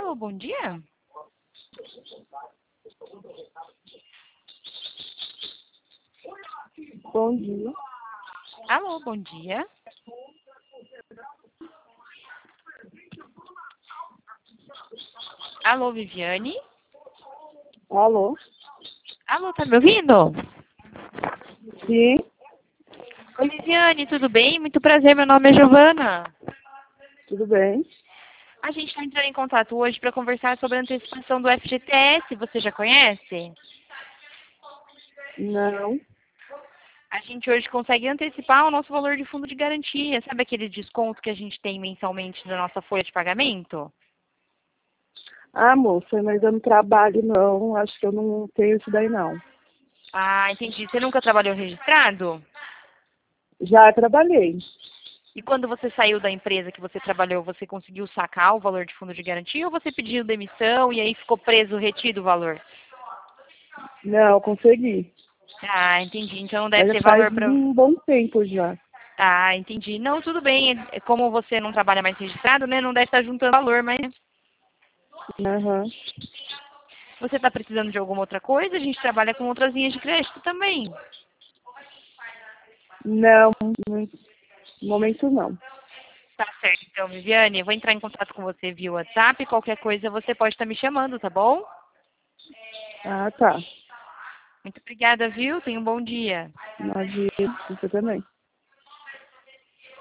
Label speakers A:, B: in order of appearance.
A: Alô, bom dia.
B: Bom dia.
A: Alô, bom dia. Alô, Viviane.
B: Alô?
A: Alô, tá me ouvindo?
B: Sim,
A: Oi, Viviane, tudo bem? Muito prazer, meu nome é Giovana.
B: tudo bem?
A: A gente está entrando em contato hoje para conversar sobre a antecipação do FGTS. Você já conhece?
B: Não.
A: A gente hoje consegue antecipar o nosso valor de fundo de garantia. Sabe aquele desconto que a gente tem mensalmente na nossa folha de pagamento?
B: Ah, moça, mas eu não trabalho não. Acho que eu não tenho isso daí não.
A: Ah, entendi. Você nunca trabalhou registrado?
B: Já trabalhei.
A: E quando você saiu da empresa que você trabalhou, você conseguiu sacar o valor de fundo de garantia ou você pediu demissão e aí ficou preso, retido o valor?
B: Não, consegui.
A: Ah, entendi. Então não
B: Mas
A: deve
B: já
A: ter
B: faz
A: valor para.
B: um bom tempo já.
A: Ah, entendi. Não, tudo bem. Como você não trabalha mais registrado, né? Não deve estar juntando valor, mas
B: Aham.
A: você está precisando de alguma outra coisa? A gente trabalha com outras linhas de crédito também.
B: Não, no momento não.
A: Tá certo, então, Viviane. Eu vou entrar em contato com você via WhatsApp. Qualquer coisa você pode estar me chamando, tá bom?
B: Ah, tá.
A: Muito obrigada, viu? Tenha um bom dia.
B: Imagina, você também.